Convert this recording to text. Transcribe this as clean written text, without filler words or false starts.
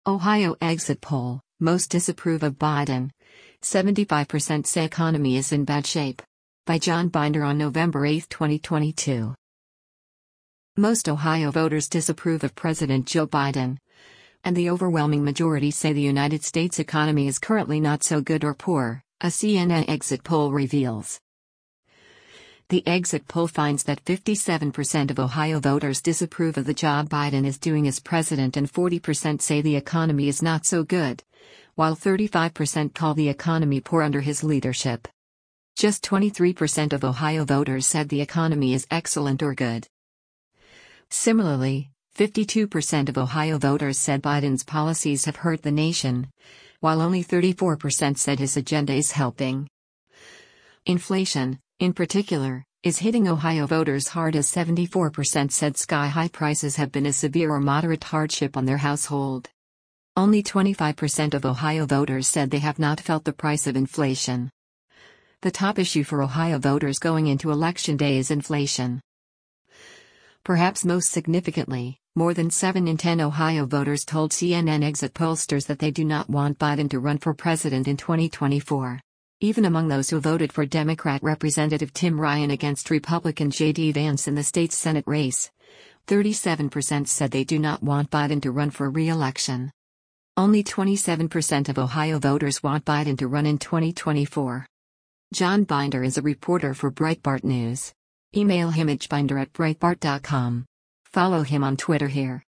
Ohio exit poll, most disapprove of Biden. 75% say economy is in bad shape. By John Binder on November 8, 2022. Most Ohio voters disapprove of President Joe Biden. And the overwhelming majority say the United States economy is currently not so good or poor, a CNN exit poll reveals. The exit poll finds that 57% of Ohio voters disapprove of the job Biden is doing as president and 40% say the economy is not so good, while 35% call the economy poor under his leadership. Just 23% of Ohio voters said the economy is excellent or good. Similarly, 52% of Ohio voters said Biden's policies have hurt the nation, while only 34% said his agenda is helping. Inflation, in particular, is hitting Ohio voters hard as 74% said sky-high prices have been a severe or moderate hardship on their household. Only 25% of Ohio voters said they have not felt the price of inflation. The top issue for Ohio voters going into Election Day is inflation. Perhaps most significantly, more than 7 in 10 Ohio voters told CNN exit pollsters that they do not want Biden to run for president in 2024. Even among those who voted for Democrat Representative Tim Ryan against Republican J.D. Vance in the state's Senate race, 37% said they do not want Biden to run for re-election. Only 27% of Ohio voters want Biden to run in 2024. John Binder is a reporter for Breitbart News. Email him at binder@breitbart.com. Follow him on Twitter here.